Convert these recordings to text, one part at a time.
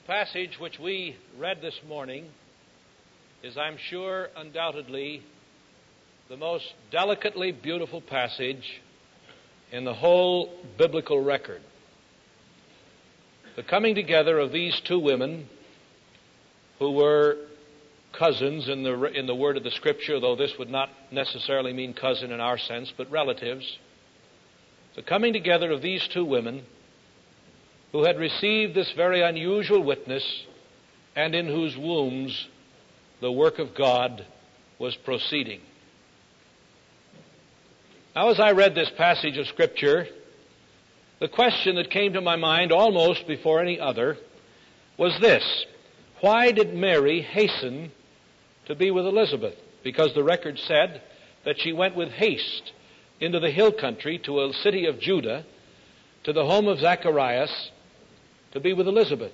passage which we read this morning is, I'm sure, undoubtedly the most delicately beautiful passage in the whole biblical record. The coming together of these two women who were cousins in the word of the Scripture, though this would not necessarily mean cousin in our sense, but relatives. The coming together of these two women who had received this very unusual witness and in whose wombs the work of God was proceeding. Now, as I read this passage of Scripture, the question that came to my mind almost before any other was this: why did Mary hasten to be with Elizabeth? Because the record said that she went with haste into the hill country to a city of Judah, to the home of Zacharias, to be with Elizabeth.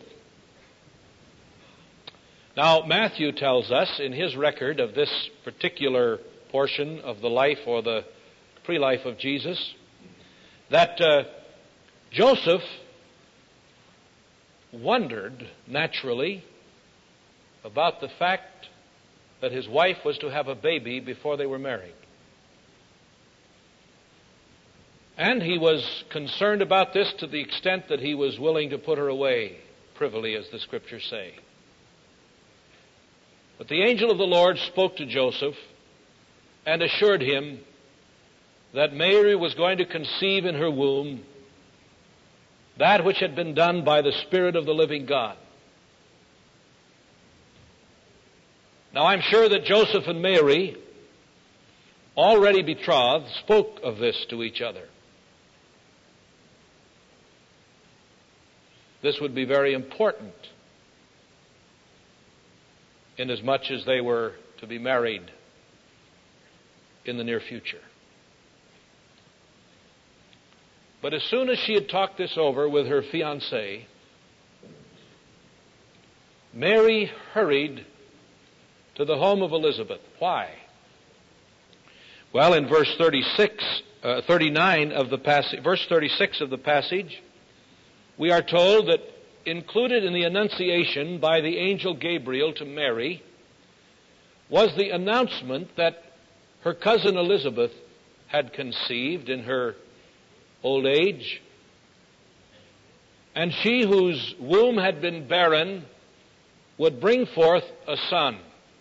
Now, Matthew tells us in his record of this particular portion of the life or the pre-life of Jesus that Joseph wondered naturally about the fact that his wife was to have a baby before they were married. And he was concerned about this to the extent that he was willing to put her away privily, as the Scriptures say. But the angel of the Lord spoke to Joseph and assured him that Mary was going to conceive in her womb that which had been done by the Spirit of the living God. Now, I'm sure that Joseph and Mary, already betrothed, spoke of this to each other. This would be very important, inasmuch as they were to be married in the near future. But as soon as she had talked this over with her fiancé, Mary hurried to the home of Elizabeth. Why? Well, in verse 39 of the passage, verse 36 of the passage, we are told that included in the annunciation by the angel Gabriel to Mary was the announcement that her cousin Elizabeth had conceived in her old age, and she whose womb had been barren would bring forth a son.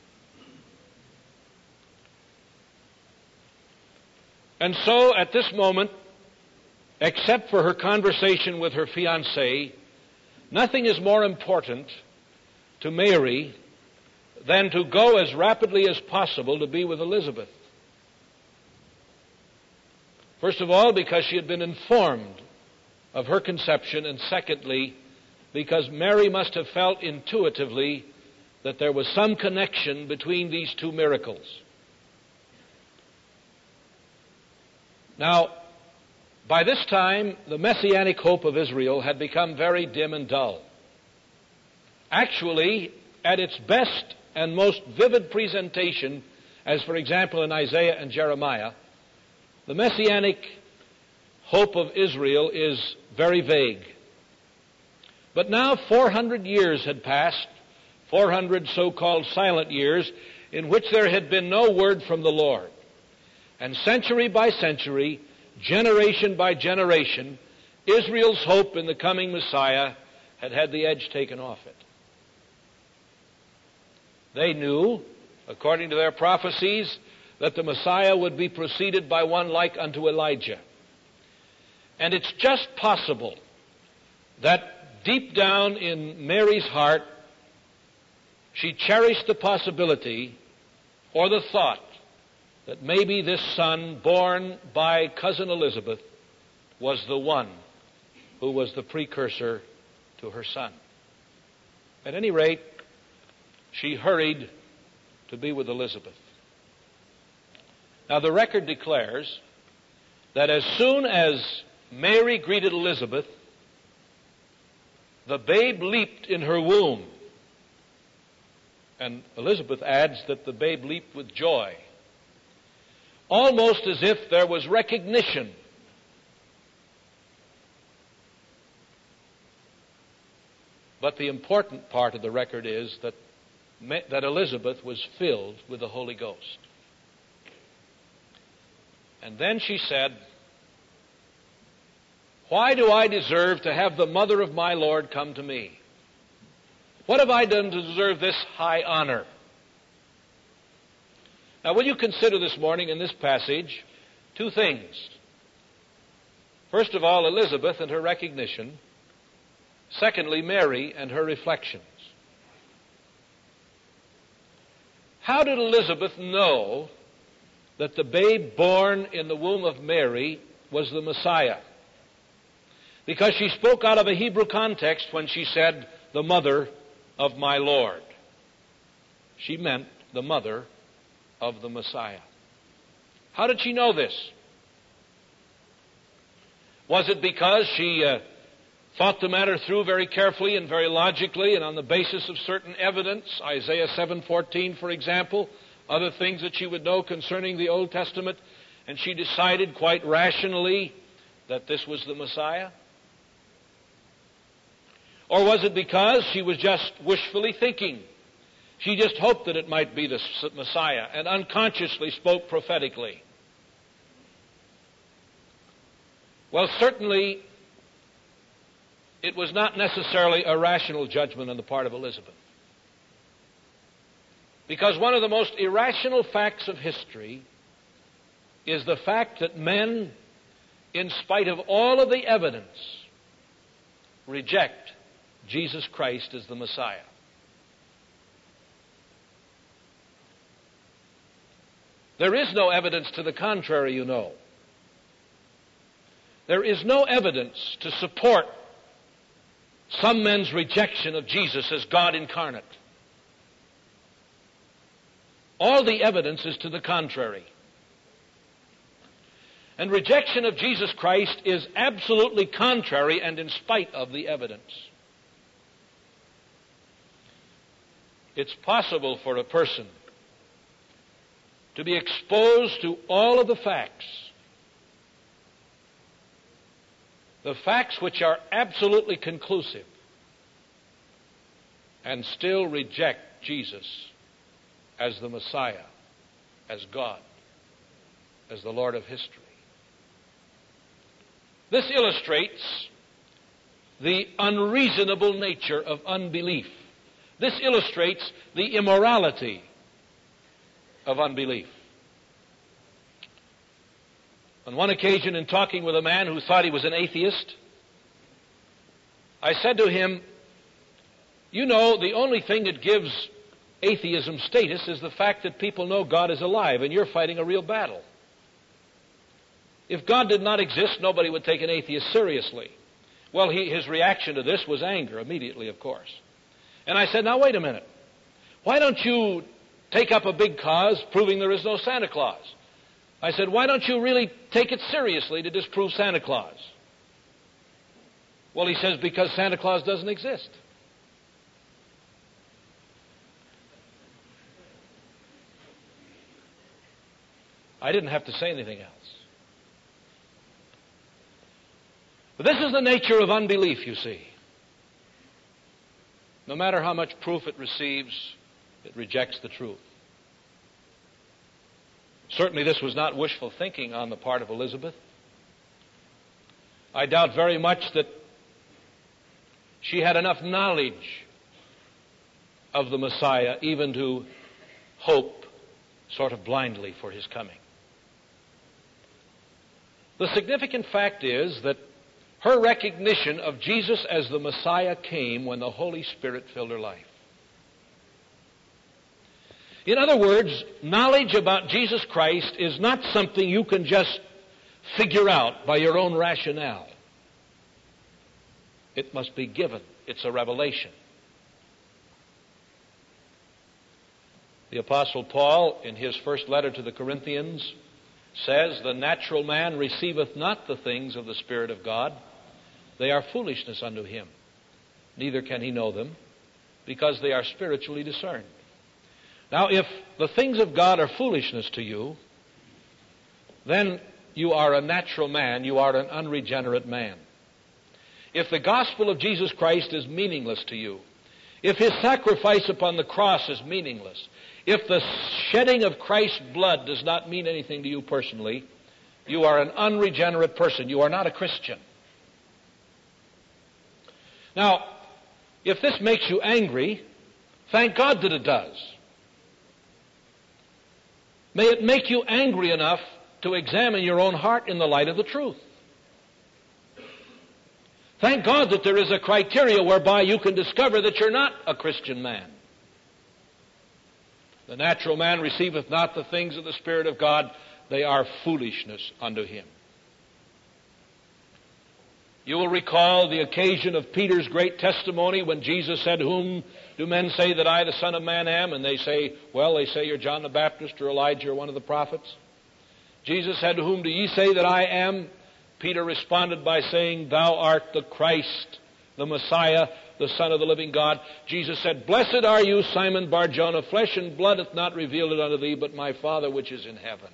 And so at this moment, except for her conversation with her fiancé, nothing is more important to Mary than to go as rapidly as possible to be with Elizabeth. First of all, because she had been informed of her conception, and secondly, because Mary must have felt intuitively that there was some connection between these two miracles. Now, by this time, the messianic hope of Israel had become very dim and dull. Actually, at its best and most vivid presentation, as for example in Isaiah and Jeremiah, the messianic hope of Israel is very vague. But now 400 years had passed, 400 so-called silent years, in which there had been no word from the Lord. And century by century, generation by generation, Israel's hope in the coming Messiah had had the edge taken off it. They knew, according to their prophecies, that the Messiah would be preceded by one like unto Elijah. And it's just possible that deep down in Mary's heart, she cherished the possibility or the thought that maybe this son born by cousin Elizabeth was the one who was the precursor to her son. At any rate, she hurried to be with Elizabeth. Now, the record declares that as soon as Mary greeted Elizabeth, the babe leaped in her womb. And Elizabeth adds that the babe leaped with joy, almost as if there was recognition But the important part of the record is that Elizabeth was filled with the Holy Ghost. And then she said, "Why do I deserve to have the mother of my Lord come to me? What have I done to deserve this high honor?" Now, will you consider this morning in this passage two things? First of all, Elizabeth and her recognition. Secondly, Mary and her reflections. How did Elizabeth know that the babe born in the womb of Mary was the Messiah? Because she spoke out of a Hebrew context when she said, "the mother of my Lord." She meant the mother of the Messiah. How did she know this? Was it because she thought the matter through very carefully and very logically and on the basis of certain evidence, Isaiah 7:14, for example, other things that she would know concerning the Old Testament, and she decided quite rationally that this was the Messiah? Or was it because she was just wishfully thinking? She just hoped that it might be the Messiah and unconsciously spoke prophetically. Well, certainly it was not necessarily a rational judgment on the part of Elizabeth. Because one of the most irrational facts of history is the fact that men, in spite of all of the evidence, reject Jesus Christ as the Messiah. There is no evidence to the contrary, you know. There is no evidence to support some men's rejection of Jesus as God incarnate. All the evidence is to the contrary. And rejection of Jesus Christ is absolutely contrary and in spite of the evidence. It's possible for a person to be exposed to all of the facts which are absolutely conclusive, and still reject Jesus as the Messiah, as God, as the Lord of history. This illustrates the unreasonable nature of unbelief. This illustrates the immorality of unbelief. On one occasion, in talking with a man who thought he was an atheist, I said to him, "You know, the only thing that gives atheism status is the fact that people know God is alive, and you're fighting a real battle. If God did not exist, nobody would take an atheist seriously." Well, his reaction to this was anger, immediately, of course. And I said, "Now, wait a minute. Why don't you take up a big cause proving there is no Santa Claus?" I said, "Why don't you really take it seriously to disprove Santa Claus?" Well, he says, "Because Santa Claus doesn't exist." I didn't have to say anything else. But this is the nature of unbelief, you see. No matter how much proof it receives, it rejects the truth. Certainly this was not wishful thinking on the part of Elizabeth. I doubt very much that she had enough knowledge of the Messiah even to hope sort of blindly for his coming. The significant fact is that her recognition of Jesus as the Messiah came when the Holy Spirit filled her life. In other words, knowledge about Jesus Christ is not something you can just figure out by your own rationale. It must be given. It's a revelation. The Apostle Paul, in his first letter to the Corinthians, says, "The natural man receiveth not the things of the Spirit of God. They are foolishness unto him. Neither can he know them, because they are spiritually discerned." Now, if the things of God are foolishness to you, then you are a natural man, you are an unregenerate man. if the gospel of Jesus Christ is meaningless to you, if his sacrifice upon the cross is meaningless, if the shedding of Christ's blood does not mean anything to you personally, you are an unregenerate person. You are not a Christian. Now, if this makes you angry, thank God that it does. May it make you angry enough to examine your own heart in the light of the truth. Thank God that there is a criteria whereby you can discover that you're not a Christian man. The natural man receiveth not the things of the Spirit of God. They are foolishness unto him. You will recall the occasion of Peter's great testimony when Jesus said, "Whom do men say that I, the Son of Man, am?" And they say, "Well, they say you're John the Baptist or Elijah or one of the prophets." Jesus said, "Whom do ye say that I am?" Peter responded by saying, "Thou art the Christ, the Messiah, the Son of the living God." Jesus said, "Blessed are you, Simon Bar-Jonah. Flesh and blood hath not revealed it unto thee, but my Father which is in heaven."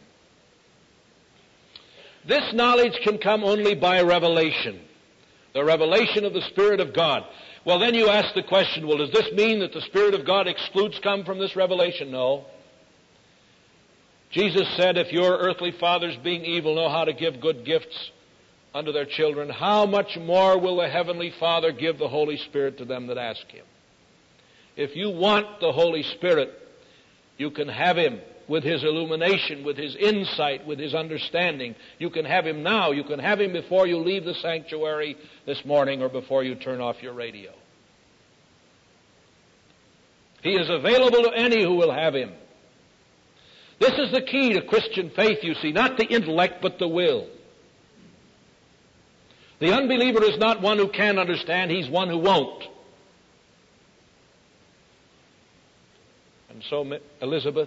This knowledge can come only by revelation. The revelation of the Spirit of God. Well, then you ask the question, well, does this mean that the Spirit of God excludes come from this revelation? No. Jesus said, if your earthly fathers, being evil, know how to give good gifts unto their children, how much more will the Heavenly Father give the Holy Spirit to them that ask Him? If you want the Holy Spirit, you can have Him with His illumination, with His insight, with His understanding. You can have Him now. You can have Him before you leave the sanctuary this morning or before you turn off your radio. He is available to any who will have Him. This is the key to Christian faith, you see, not the intellect, but the will. The unbeliever is not one who can understand, he's one who won't. And so Elizabeth,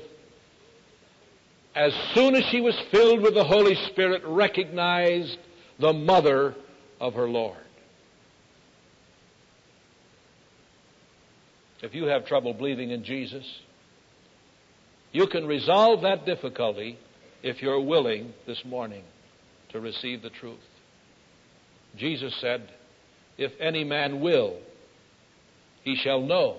as soon as she was filled with the Holy Spirit, recognized the mother of her Lord. If you have trouble believing in Jesus, you can resolve that difficulty if you're willing this morning to receive the truth. Jesus said, if any man will, he shall know.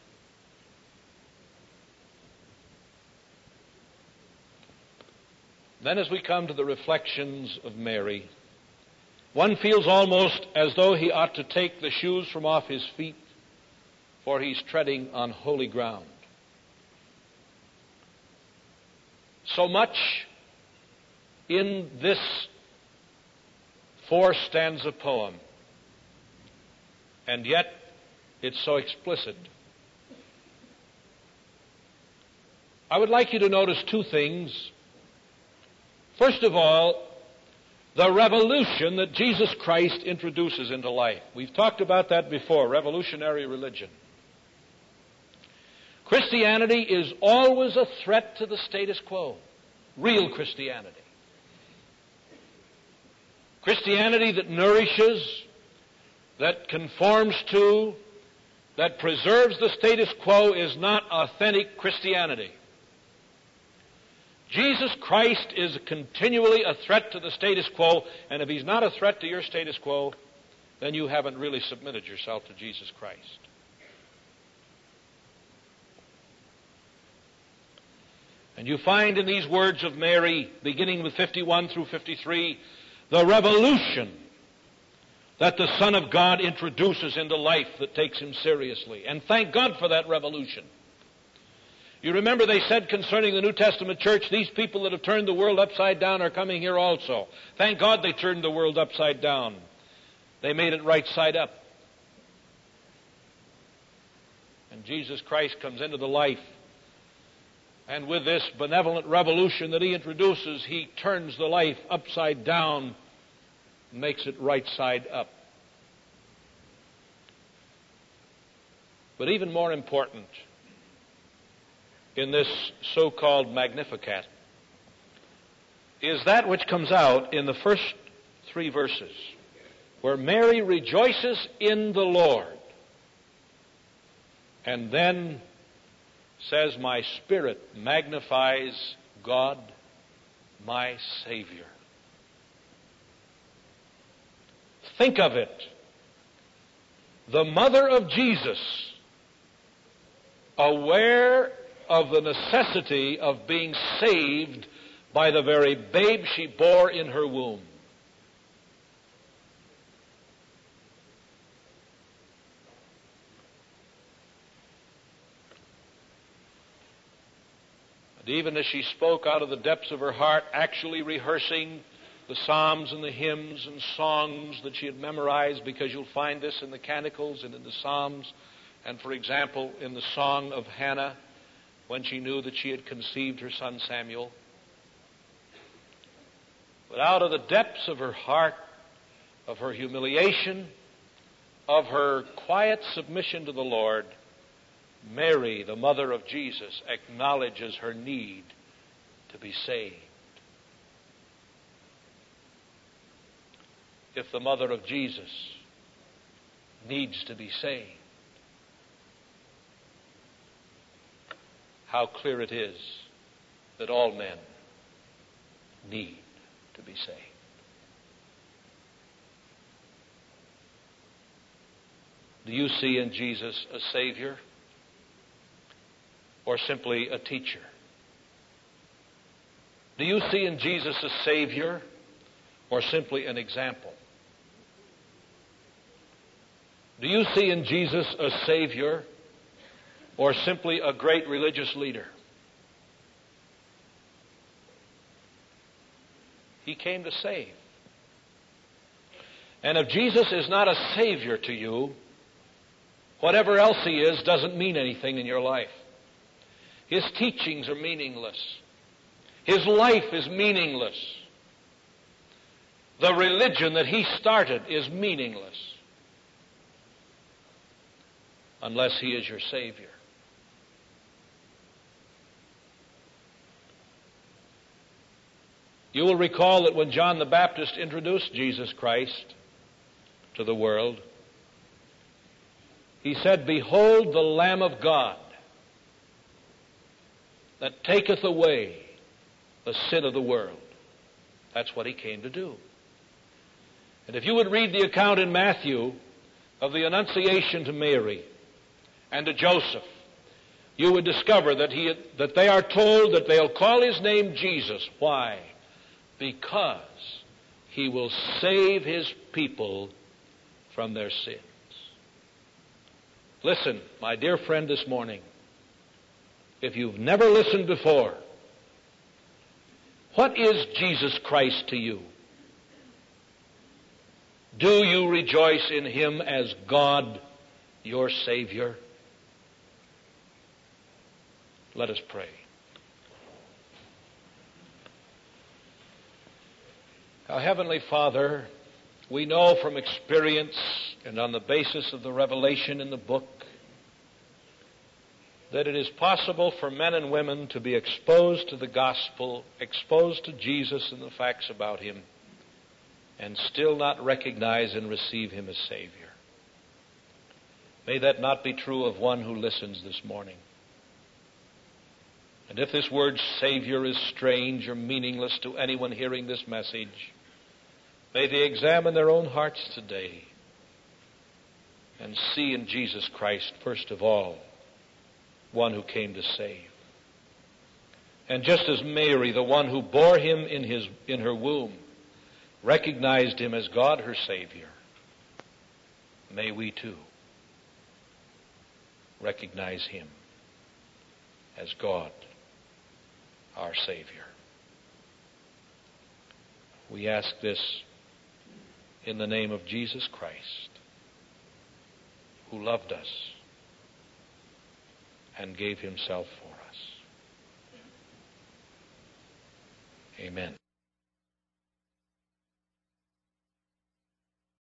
Then as we come to the reflections of Mary, one feels almost as though he ought to take the shoes from off his feet, for he's treading on holy ground. So much in this 4-stanza poem, and yet it's so explicit. I would like you to notice two things. First of all, the revolution that Jesus Christ introduces into life. We've talked about that before, revolutionary religion. Christianity is always a threat to the status quo. Real Christianity. Christianity that nourishes, that conforms to, that preserves the status quo is not authentic Christianity. Jesus Christ is continually a threat to the status quo, and if He's not a threat to your status quo, then you haven't really submitted yourself to Jesus Christ. And you find in these words of Mary, beginning with 51 through 53, the revolution that the Son of God introduces into life that takes Him seriously. And thank God for that revolution. You remember they said concerning the New Testament church, these people that have turned the world upside down are coming here also. Thank God they turned the world upside down. They made it right side up. And Jesus Christ comes into the life. And with this benevolent revolution that He introduces, He turns the life upside down and makes it right side up. But even more important, in this so-called Magnificat, is that which comes out in the first 3 verses, where Mary rejoices in the Lord, and then says, my spirit magnifies God, my Savior. Think of it. The mother of Jesus, aware of the necessity of being saved by the very babe she bore in her womb. And even as she spoke out of the depths of her heart, actually rehearsing the psalms and the hymns and songs that she had memorized, because you'll find this in the canticles and in the psalms, and for example in the song of Hannah when she knew that she had conceived her son Samuel. But out of the depths of her heart, of her humiliation, of her quiet submission to the Lord, Mary, the mother of Jesus, acknowledges her need to be saved. If the mother of Jesus needs to be saved, how clear it is that all men need to be saved. Do you see in Jesus a Savior or simply a teacher? Do you see in Jesus a Savior or simply an example? Do you see in Jesus a Savior or simply a great religious leader? He came to save. And if Jesus is not a Savior to you, whatever else He is doesn't mean anything in your life. His teachings are meaningless. His life is meaningless. The religion that He started is meaningless unless He is your Savior. You will recall that when John the Baptist introduced Jesus Christ to the world, he said, "Behold the Lamb of God that taketh away the sin of the world." That's what He came to do. And if you would read the account in Matthew of the Annunciation to Mary and to Joseph, you would discover that they are told that they'll call His name Jesus. Why? Because He will save His people from their sins. Listen, my dear friend, this morning, if you've never listened before, what is Jesus Christ to you? Do you rejoice in Him as God, your Savior? Let us pray. Our Heavenly Father, we know from experience and on the basis of the revelation in the book that it is possible for men and women to be exposed to the gospel, exposed to Jesus and the facts about Him, and still not recognize and receive Him as Savior. May that not be true of one who listens this morning. And if this word Savior is strange or meaningless to anyone hearing this message, may they examine their own hearts today and see in Jesus Christ, first of all, one who came to save. And just as Mary, the one who bore Him in her womb, recognized Him as God, her Savior, may we too recognize Him as God, our Savior. We ask this in the name of Jesus Christ, who loved us and gave Himself for us. Amen.